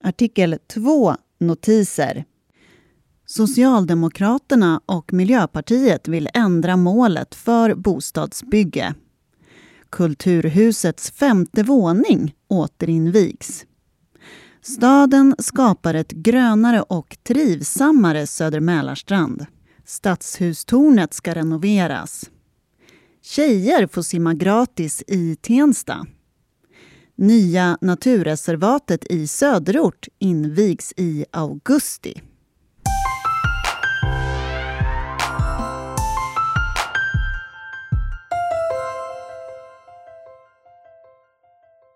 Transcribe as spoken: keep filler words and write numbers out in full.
Artikel två notiser. Socialdemokraterna och Miljöpartiet vill ändra målet för bostadsbygge. Kulturhusets femte våning återinvigs. Staden skapar ett grönare och trivsammare Södermälarstrand. Stadshustornet ska renoveras. Tjejer får simma gratis i Tensta. Nya naturreservatet i Söderort invigs i augusti.